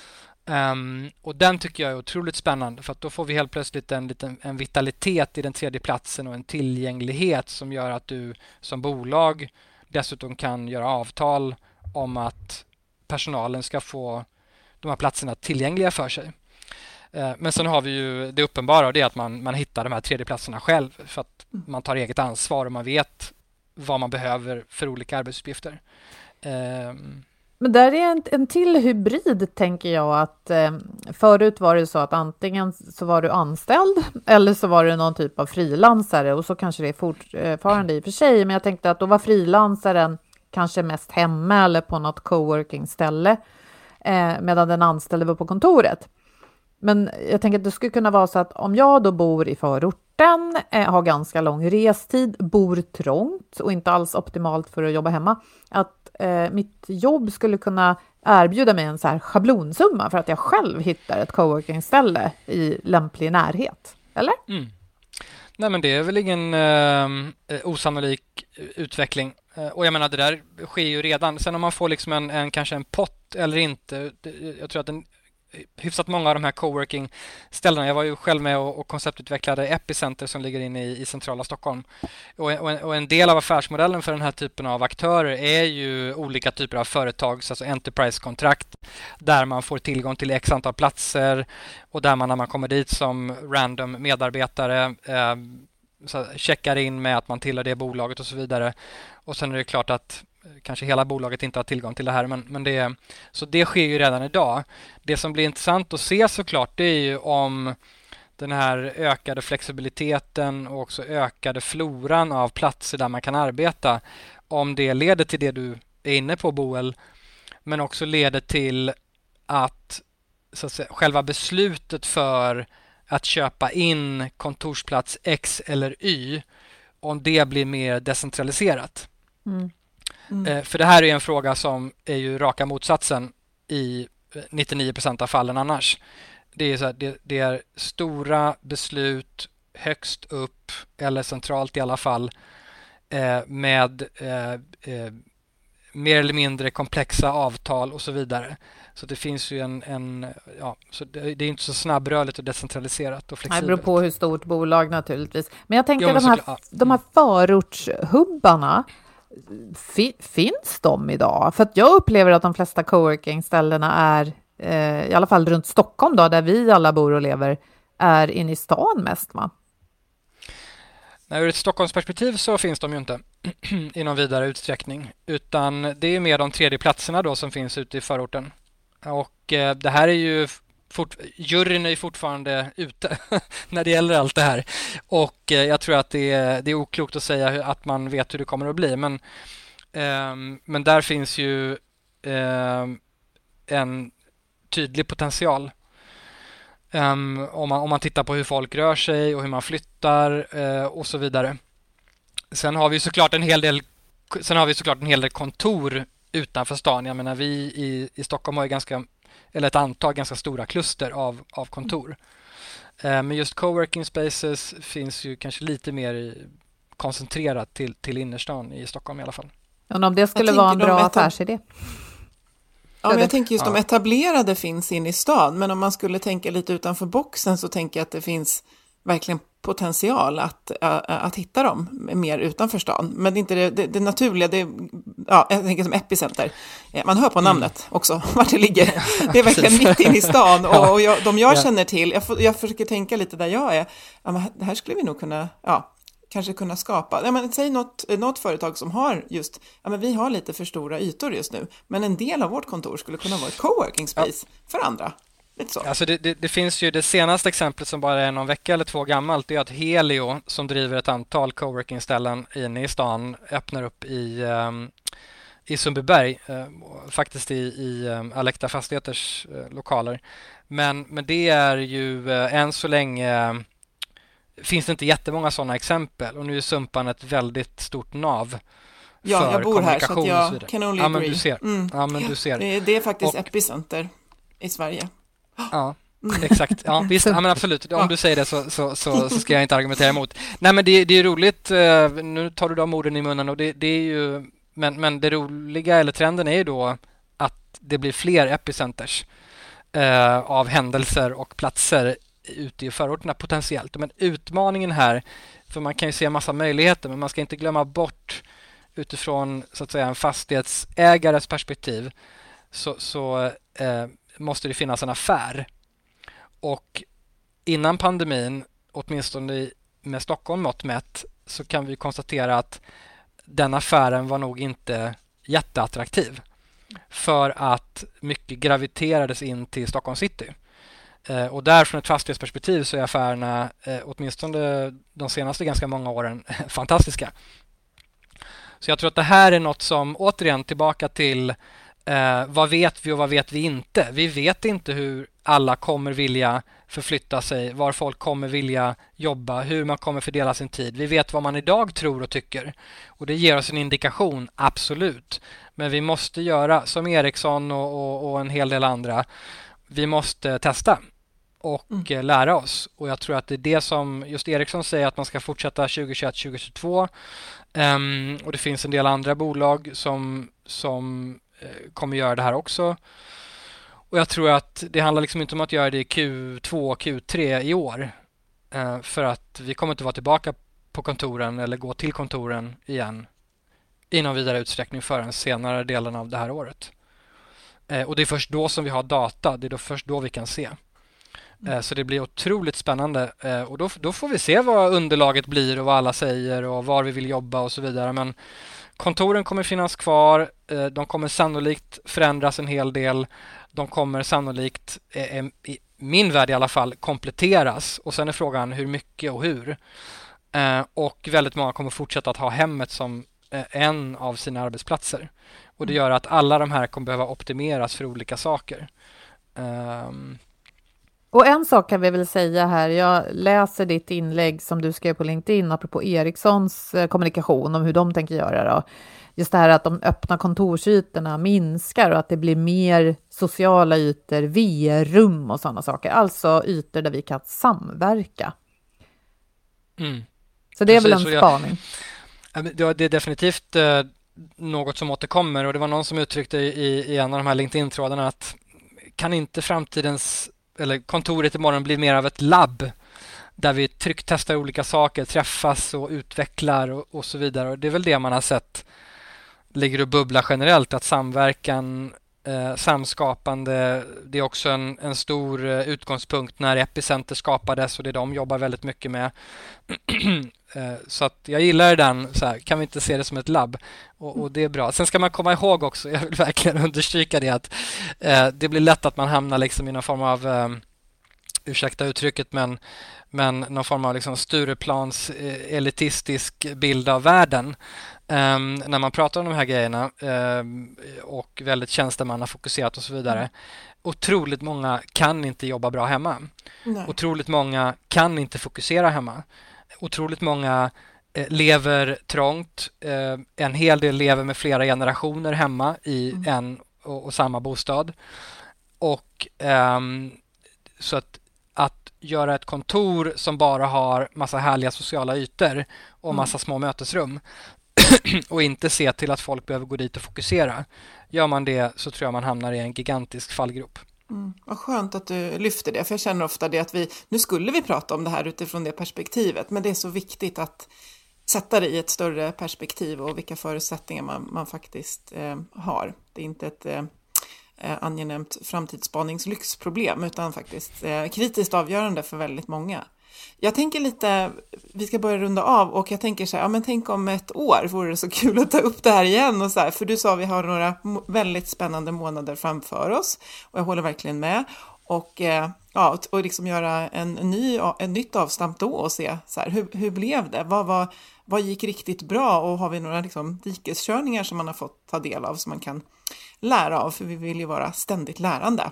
Um, och den tycker jag är otroligt spännande, för att då får vi helt plötsligt en, liten, en vitalitet i den tredje platsen och en tillgänglighet som gör att du som bolag dessutom kan göra avtal om att personalen ska få de här platserna tillgängliga för sig. Uh, men sen har vi ju det uppenbara, och det är att man, man hittar de här tredje platserna själv, för att man tar eget ansvar och man vet vad man behöver för olika arbetsuppgifter. Um, Men där är en, en till hybrid, tänker jag, att eh, förut var det så att antingen så var du anställd eller så var du någon typ av frilansare, och så kanske det är fortfarande i och för sig, men jag tänkte att då var frilansaren kanske mest hemma eller på något coworking-ställe eh, medan den anställde var på kontoret. Men jag tänker att det skulle kunna vara så att om jag då bor i förorten, eh, har ganska lång restid, bor trångt och inte alls optimalt för att jobba hemma, att eh, mitt jobb skulle kunna erbjuda mig en så här schablonsumma för att jag själv hittar ett coworking-ställe i lämplig närhet. Eller? Mm. Nej, men det är väl ingen eh, osannolik utveckling. Eh, och jag menar, det där sker ju redan. Sen om man får liksom en, en kanske en pott eller inte, det, jag tror att en hyfsat många av de här coworking-ställena. Jag var ju själv med och, och konceptutvecklade Epicenter som ligger inne i, i centrala Stockholm. Och, och, en, och en del av affärsmodellen för den här typen av aktörer är ju olika typer av företags, alltså enterprise-kontrakt, där man får tillgång till x antal platser och där man när man kommer dit som random medarbetare eh, så checkar in med att man tillhör det bolaget och så vidare. Och sen är det klart att kanske hela bolaget inte har tillgång till det här, men, men det, så det sker ju redan idag. Det som blir intressant att se såklart, det är ju om den här ökade flexibiliteten och också ökade floran av platser där man kan arbeta, om det leder till det du är inne på, Boel, men också leder till att, så att säga, själva beslutet för att köpa in kontorsplats X eller Y, om det blir mer decentraliserat. Mm. Mm. För det här är en fråga som är ju raka motsatsen i nittionio procent av fallen annars. Det är, så här, det, det är stora beslut högst upp eller centralt i alla fall eh, med eh, eh, mer eller mindre komplexa avtal och så vidare. Så det finns ju en, en ja, så det, det är inte så snabbrörligt och decentraliserat och flexibelt. Det beror på hur stort bolag naturligtvis. Men jag tänker jo, men de, här, så, de här förortshubbarna, finns de idag? För att jag upplever att de flesta coworking-ställena är, eh, i alla fall runt Stockholm då, där vi alla bor och lever, är inne i stan mest, va? Nej, ur ett Stockholmsperspektiv så finns de ju inte i någon vidare utsträckning, utan det är mer de tredje platserna då som finns ute i förorten. Och eh, det här är ju Fort, juryn är fortfarande ute när det gäller allt det här. Och eh, jag tror att det är, det är oklokt att säga hur, att man vet hur det kommer att bli. Men, eh, men där finns ju eh, en tydlig potential. Um, om, man, om man tittar på hur folk rör sig och hur man flyttar eh, och så vidare. Sen har vi såklart en hel del, sen har vi såklart en hel del kontor utanför stan. Jag menar, vi i, i Stockholm har ju ganska eller ett antal ganska stora kluster av, av kontor. Eh, men just coworking spaces finns ju kanske lite mer i, koncentrerat till, till innerstan i Stockholm i alla fall. Och om det skulle vara en bra etab- affärsidé? Ja, men jag tänker just ja. de etablerade finns in i stan, men om man skulle tänka lite utanför boxen så tänker jag att det finns verkligen potential att, äh, att hitta dem mer utanför stan. Men det är inte det, det, det naturliga, det, ja, jag tänker som Epicenter. Man hör på namnet mm. också, vart det ligger. Det är verkligen mitt in i stan. Och, och jag, de jag ja. känner till, jag, jag försöker tänka lite där jag är, ja, men det här skulle vi nog kunna, ja, kanske kunna skapa. Ja, men, säg något, något företag som har just, ja, men vi har lite för stora ytor just nu, men en del av vårt kontor skulle kunna vara ett coworking space ja. för andra. Alltså det, det, det finns ju det senaste exemplet som bara är någon vecka eller två gammalt, det är att Helio som driver ett antal coworking-ställen inne i stan öppnar upp i, um, i Sundbyberg, uh, faktiskt i, i um, Alekta Fastigheters uh, lokaler. Men, men det är ju uh, än så länge uh, finns det inte jättemånga sådana exempel och nu är Sumpan ett väldigt stort nav. Ja, jag bor här så att jag kan only ja, agree. Men du ser. Mm. Ja, men du ser. Det, det är faktiskt och, Epicenter i Sverige. Ja, exakt. Ja, visst, ja, men absolut. Om du säger det så, så, så, så ska jag inte argumentera emot. Nej, men det, det är roligt. Nu tar du de orden i munnen och det, det är ju, men, men det roliga eller trenden är ju då att det blir fler epicenters eh, av händelser och platser ute i förorterna potentiellt. Men utmaningen här, för man kan ju se en massa möjligheter, men man ska inte glömma bort utifrån så att säga en fastighetsägares perspektiv så, så eh, måste det finnas en affär. Och innan pandemin, åtminstone med Stockholm mått mätt, så kan vi konstatera att den affären var nog inte jätteattraktiv. För att mycket graviterades in till Stockholm city. Eh, och där från ett fastighetsperspektiv så är affärerna, eh, åtminstone de senaste ganska många åren, fantastiska. Så jag tror att det här är något som, återigen tillbaka till Eh, vad vet vi och vad vet vi inte? Vi vet inte hur alla kommer vilja förflytta sig, var folk kommer vilja jobba, hur man kommer fördela sin tid. Vi vet vad man idag tror och tycker. Och det ger oss en indikation, absolut. Men vi måste göra, som Ericsson och, och, och en hel del andra, vi måste testa och mm. lära oss. Och jag tror att det är det som just Ericsson säger, att man ska fortsätta tjugohundratjugoett tjugohundratjugotvå. Um, och det finns en del andra bolag som, som kommer göra det här också. Och jag tror att det handlar liksom inte om att göra det i Q två och Q tre i år. Eh, för att vi kommer inte vara tillbaka på kontoren eller gå till kontoren igen i någon vidare utsträckning förrän senare delen av det här året. Eh, och det är först då som vi har data, det är då först då vi kan se. Eh, så det blir otroligt spännande eh, och då, då får vi se vad underlaget blir och vad alla säger och var vi vill jobba och så vidare. Men kontoren kommer finnas kvar, eh, de kommer sannolikt förändras en hel del, de kommer sannolikt, eh, i min värld i alla fall, kompletteras och sen är frågan hur mycket och hur. Eh, och väldigt många kommer fortsätta att ha hemmet som eh, en av sina arbetsplatser. Och det gör att alla de här kommer behöva optimeras för olika saker. Um... Och en sak kan vi väl säga här, jag läser ditt inlägg som du skrev på LinkedIn apropå Ericssons kommunikation om hur de tänker göra då. Just det här att de öppna kontorsytorna minskar och att det blir mer sociala ytor, V R-rum och sådana saker. Alltså ytor där vi kan samverka. Mm. Så det är Precis, väl en spaning. Jag, det är definitivt eh, något som återkommer och det var någon som uttryckte i, i en av de här LinkedIn-trådarna att kan inte framtidens eller kontoret imorgon blir mer av ett labb där vi trycktestar olika saker, träffas och utvecklar och, och så vidare. Och det är väl det man har sett ligger och bubblar generellt, att samverkan, eh, samskapande, det är också en, en stor eh, utgångspunkt när Epicenter skapades och det de jobbar väldigt mycket med. eh, så att jag gillar den, så här, kan vi inte se det som ett labb? Och, och det är bra. Sen ska man komma ihåg också, jag vill verkligen understryka det, att eh, det blir lätt att man hamnar liksom i någon form av, eh, ursäkta uttrycket, men men någon form av liksom Stureplans eh, elitistisk bild av världen um, när man pratar om de här grejerna um, och väldigt tjänstemannafokuserat och så vidare. Mm. Otroligt många kan inte jobba bra hemma. Nej. Otroligt många kan inte fokusera hemma. Otroligt många eh, lever trångt. Eh, en hel del lever med flera generationer hemma i mm. en och, och samma bostad. Och um, så att att göra ett kontor som bara har massa härliga sociala ytor och massa mm. små mötesrum och inte se till att folk behöver gå dit och fokusera. Gör man det så tror jag man hamnar i en gigantisk fallgrop. Mm. Vad skönt att du lyfter det, för jag känner ofta det att vi, nu skulle vi prata om det här utifrån det perspektivet, men det är så viktigt att sätta det i ett större perspektiv och vilka förutsättningar man, man faktiskt eh, har. Det är inte ett eh, angenämt framtidsspaningslyxproblem utan faktiskt eh, kritiskt avgörande för väldigt många. Jag tänker lite, vi ska börja runda av och jag tänker så här, ja men tänk om ett år vore det så kul att ta upp det här igen och så här, för du sa vi har några väldigt spännande månader framför oss och jag håller verkligen med och eh, ja, och liksom göra en ny, en nytt avstamp då och se så här, hur, hur blev det? Vad, vad, vad gick riktigt bra och har vi några liksom dikeskörningar som man har fått ta del av som man kan lära av, för vi vill ju vara ständigt lärande.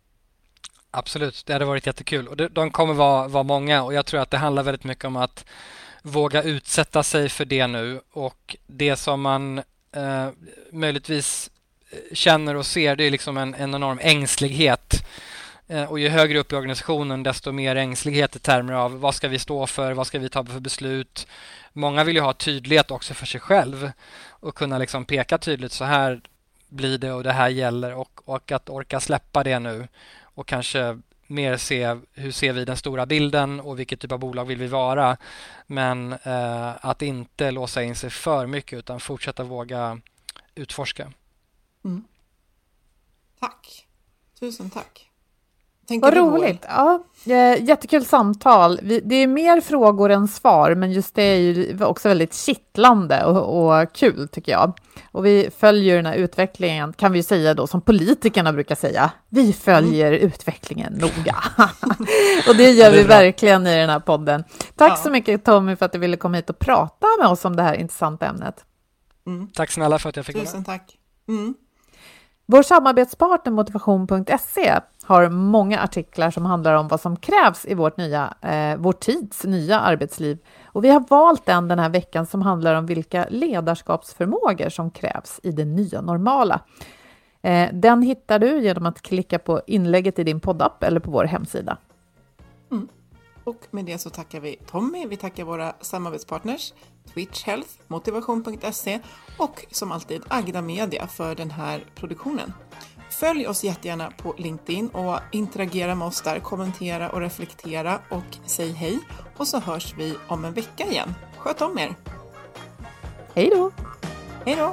Absolut, det hade varit jättekul och de, de kommer vara, vara många och jag tror att det handlar väldigt mycket om att våga utsätta sig för det nu och det som man eh, möjligtvis känner och ser, det är liksom en, en enorm ängslighet eh, och ju högre upp i organisationen desto mer ängslighet i termer av vad ska vi stå för, vad ska vi ta för beslut. Många vill ju ha tydlighet också för sig själv och kunna liksom peka tydligt, så här blir det och det här gäller, och, och att orka släppa det nu och kanske mer se hur ser vi den stora bilden och vilket typ av bolag vill vi vara, men eh, att inte låsa in sig för mycket utan fortsätta våga utforska. Mm. Tack. Tusen tack. Tänker Vad roligt. Ja, jättekul samtal. Det är mer frågor än svar, men just det är ju också väldigt kittlande och, och kul tycker jag. Och vi följer den här utvecklingen, kan vi säga då, som politikerna brukar säga. Vi följer mm. utvecklingen noga. Och det gör vi verkligen i den här podden. Tack ja. så mycket Tommy för att du ville komma hit och prata med oss om det här intressanta ämnet. Mm. Tack snälla för att jag fick Tusen vara. Tack. Mm. Vår samarbetspartner motivation punkt se har många artiklar som handlar om vad som krävs i vårt nya, eh, vår tids nya arbetsliv. Och vi har valt en den här veckan som handlar om vilka ledarskapsförmågor som krävs i det nya normala. Eh, den hittar du genom att klicka på inlägget i din poddapp eller på vår hemsida. Mm. Och med det så tackar vi Tommy, vi tackar våra samarbetspartners Twitch Health, motivation punkt se och som alltid Agda Media för den här produktionen. Följ oss jättegärna på LinkedIn och interagera med oss där, kommentera och reflektera och säg hej. Och så hörs vi om en vecka igen. Sköt om er! Hej då! Hej då!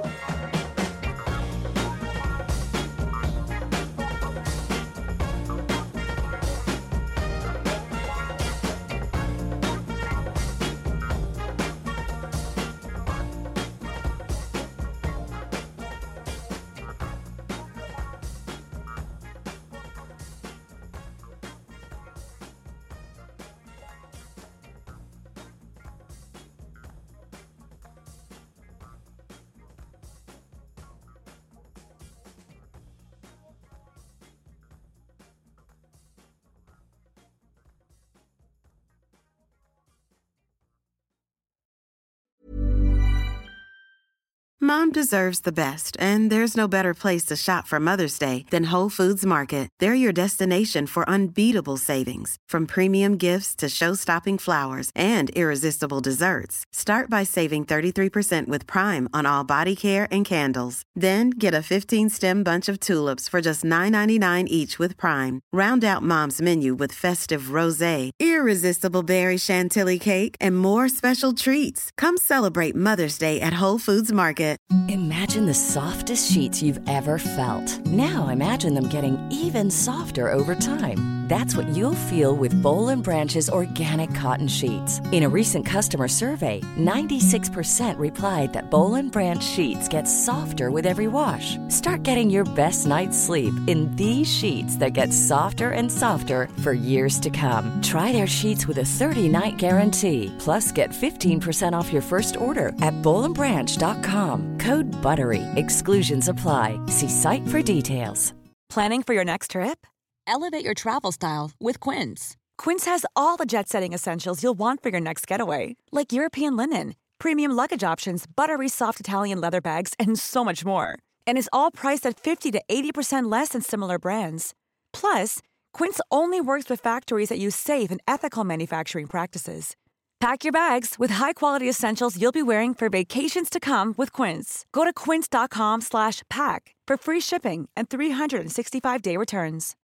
Mom deserves the best, and there's no better place to shop for Mother's Day than Whole Foods Market. They're your destination for unbeatable savings, from premium gifts to show-stopping flowers and irresistible desserts. Start by saving thirty-three percent with Prime on all body care and candles. Then get a fifteen-stem bunch of tulips for just nine ninety-nine each with Prime. Round out Mom's menu with festive rosé, irresistible berry chantilly cake, and more special treats. Come celebrate Mother's Day at Whole Foods Market. Imagine the softest sheets you've ever felt. Now imagine them getting even softer over time. That's what you'll feel with Boll and Branch's organic cotton sheets. In a recent customer survey, ninety-six percent replied that Boll and Branch sheets get softer with every wash. Start getting your best night's sleep in these sheets that get softer and softer for years to come. Try their sheets with a thirty-night guarantee. Plus, get fifteen percent off your first order at boll and branch dot com. Code BUTTERY. Exclusions apply. See site for details. Planning for your next trip? Elevate your travel style with Quince. Quince has all the jet-setting essentials you'll want for your next getaway, like European linen, premium luggage options, buttery soft Italian leather bags, and so much more. And is all priced at fifty to eighty percent less than similar brands. Plus, Quince only works with factories that use safe and ethical manufacturing practices. Pack your bags with high-quality essentials you'll be wearing for vacations to come with Quince. Go to quince dot com slash pack for free shipping and three sixty-five day returns.